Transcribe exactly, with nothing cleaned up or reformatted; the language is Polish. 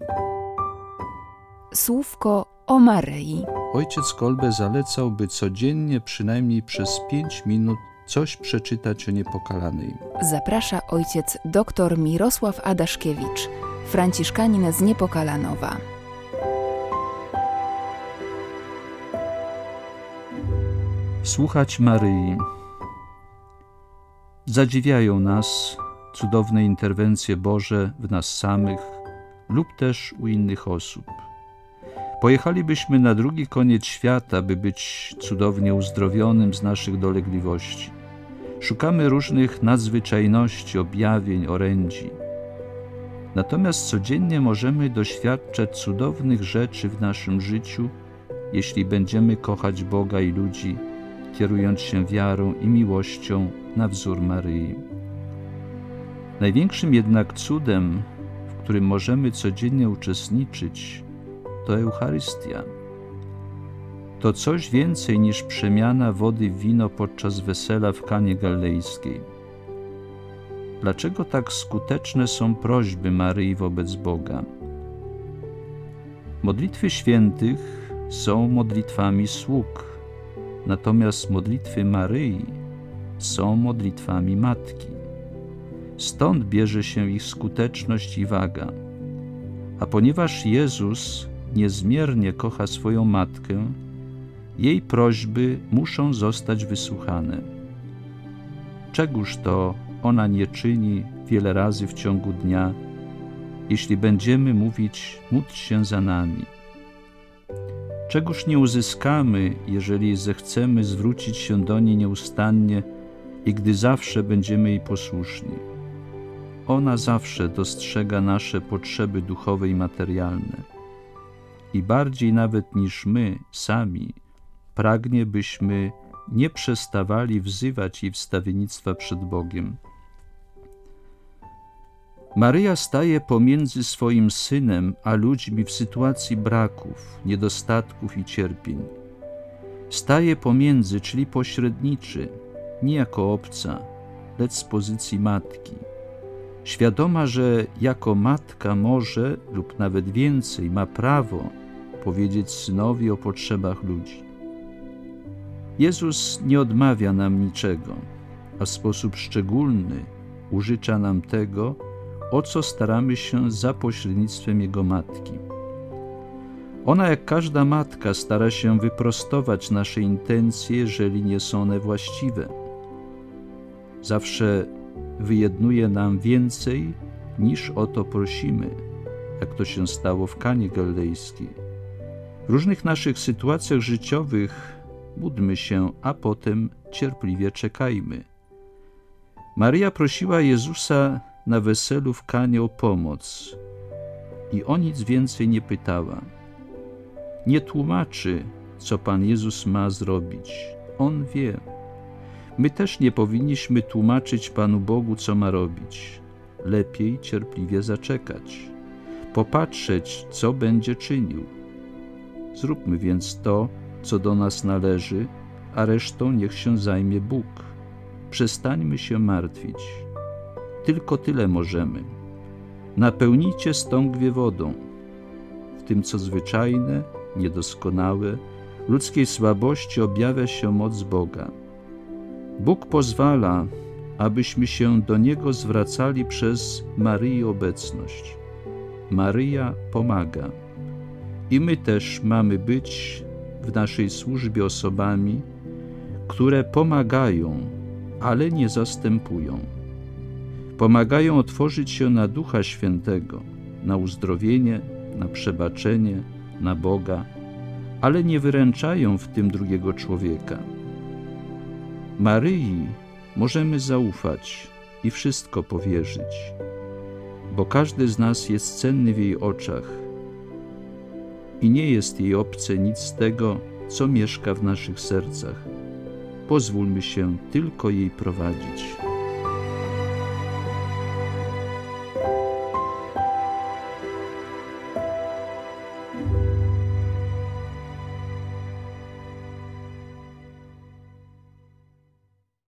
Słówko o Maryi. Ojciec Kolbe zalecał, by codziennie przynajmniej przez pięć minut coś przeczytać o Niepokalanej. Zaprasza ojciec dr Mirosław Adaszkiewicz, franciszkanin z Niepokalanowa. Słuchać Maryi. Zadziwiają nas cudowne interwencje Boże w nas samych lub też u innych osób. Pojechalibyśmy na drugi koniec świata, by być cudownie uzdrowionym z naszych dolegliwości. Szukamy różnych nadzwyczajności, objawień, orędzi. Natomiast codziennie możemy doświadczać cudownych rzeczy w naszym życiu, jeśli będziemy kochać Boga i ludzi, kierując się wiarą i miłością na wzór Maryi. Największym jednak cudem, w którym możemy codziennie uczestniczyć, to Eucharystia. To coś więcej niż przemiana wody w wino podczas wesela w Kanie Galilejskiej. Dlaczego tak skuteczne są prośby Maryi wobec Boga? Modlitwy świętych są modlitwami sług, natomiast modlitwy Maryi są modlitwami Matki. Stąd bierze się ich skuteczność i waga. A ponieważ Jezus niezmiernie kocha swoją Matkę, jej prośby muszą zostać wysłuchane. Czegóż to ona nie czyni wiele razy w ciągu dnia, jeśli będziemy mówić: módl się za nami. Czegóż nie uzyskamy, jeżeli zechcemy zwrócić się do niej nieustannie i gdy zawsze będziemy jej posłuszni. Ona zawsze dostrzega nasze potrzeby duchowe i materialne. I bardziej nawet niż my sami pragnie, byśmy nie przestawali wzywać jej wstawiennictwa przed Bogiem. Maryja staje pomiędzy swoim Synem a ludźmi w sytuacji braków, niedostatków i cierpień. Staje pomiędzy, czyli pośredniczy, nie jako obca, lecz z pozycji matki. Świadoma, że jako matka może lub nawet więcej ma prawo powiedzieć Synowi o potrzebach ludzi. Jezus nie odmawia nam niczego, a w sposób szczególny użycza nam tego, o co staramy się za pośrednictwem Jego Matki. Ona, jak każda matka, stara się wyprostować nasze intencje, jeżeli nie są one właściwe. Zawsze wyjednuje nam więcej, niż o to prosimy, jak to się stało w Kanie Galilejskiej. W różnych naszych sytuacjach życiowych módlmy się, a potem cierpliwie czekajmy. Maryja prosiła Jezusa na weselu w Kanie o pomoc i o nic więcej nie pytała. Nie tłumaczy, co Pan Jezus ma zrobić. On wie. My też nie powinniśmy tłumaczyć Panu Bogu, co ma robić. Lepiej cierpliwie zaczekać, popatrzeć, co będzie czynił. Zróbmy więc to, co do nas należy, a resztą niech się zajmie Bóg. Przestańmy się martwić. Tylko tyle możemy. Napełnijcie stągwie wodą. W tym, co zwyczajne, niedoskonałe, ludzkiej słabości objawia się moc Boga. Bóg pozwala, abyśmy się do Niego zwracali przez Maryi obecność. Maryja pomaga. I my też mamy być w naszej służbie osobami, które pomagają, ale nie zastępują. Pomagają otworzyć się na Ducha Świętego, na uzdrowienie, na przebaczenie, na Boga, ale nie wyręczają w tym drugiego człowieka. Maryi możemy zaufać i wszystko powierzyć, bo każdy z nas jest cenny w jej oczach i nie jest jej obce nic z tego, co mieszka w naszych sercach. Pozwólmy się tylko jej prowadzić.